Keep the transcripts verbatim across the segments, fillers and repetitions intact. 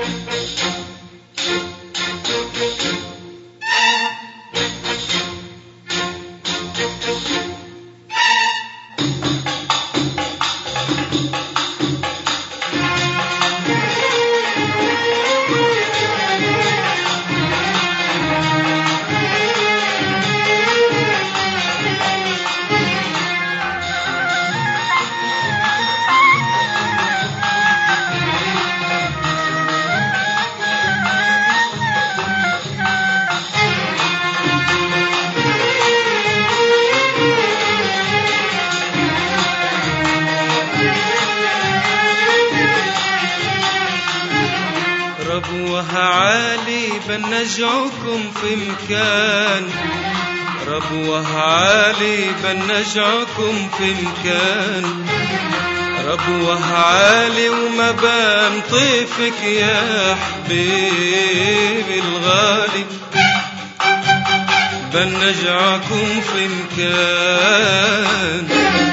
ربوها عالي بنجعكم في مكان، ربوها عالي بنجعكم في مكان، ربوها عالي وما بان طيفك يا حبيبي الغالي، بنجعكم في مكان.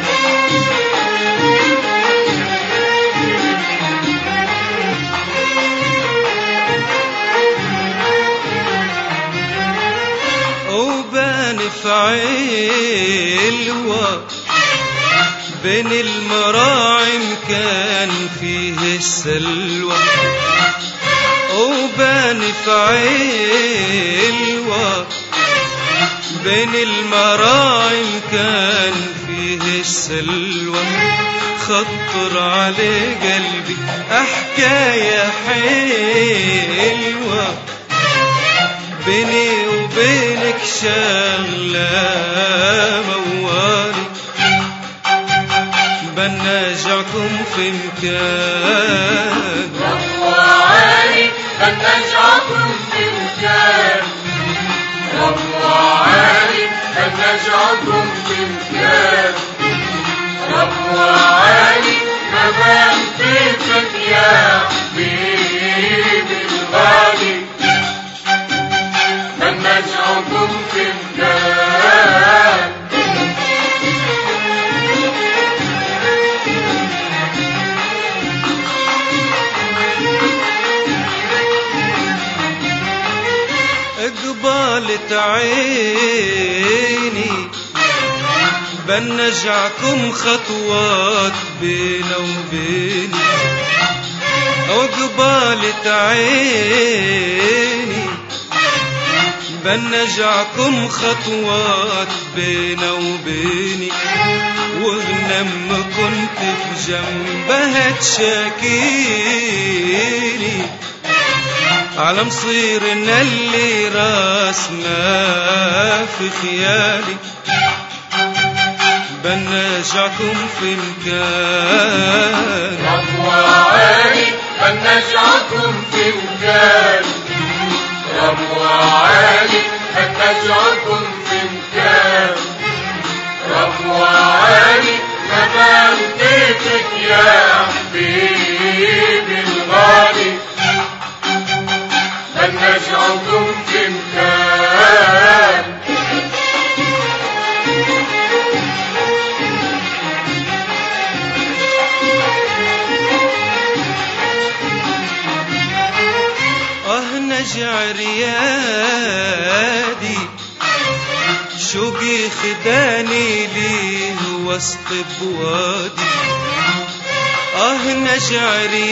فعيلوة بين المراعم كان فيه السلوى، وبان فعيلوة بين المراعم كان فيه السلوى، خطر على قلبي حكاية حلوة بيني وبينك شغلة موالي، بنجعكم في مكان. ربوها عالي بنجعكم في مكان، ربوها عالي بنجعكم في مكان، ربوها عالي ما بان طيفك يا حبيبي الغالي، بنجعكم في مكان. اقبالت عيني بنجعكم خطوات بينا وبيني، اقبالت عيني بنجعكم خطوات بينا وبيني، وغنم كنت في جنبها تشاكيني على مصيرنا اللي راسنا في خيالي، بنجعكم في مكان. ربوها عالي بنجعكم في مكان، ربوها عالي بنجعكم في مكان، ربوها عالي ما بان طيفك يا حبيبي الغالي، بنجعكم في مكان. نجع ريادي شوقي خداني ليه وسط بوادي، اه نجع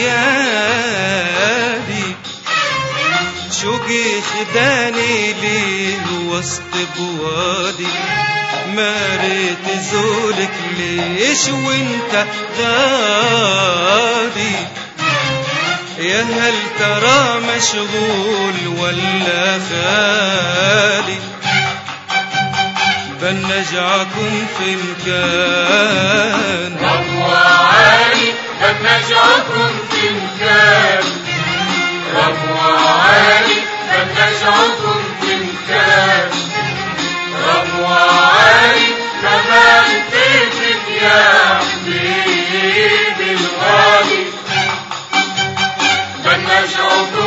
ريادي شوقي خداني ليه وسط بوادي، ما ريت زولك ليش وانت غادي، يا هل ترى مشغول ولا خالي، بنجعكم في مكان. ربوها عالي بنجعكم في مكان، ربوها عالي بنجعكم في مكان، ربوها عالي ما بان طيفك يا حبيبي الغالي، بنجعكم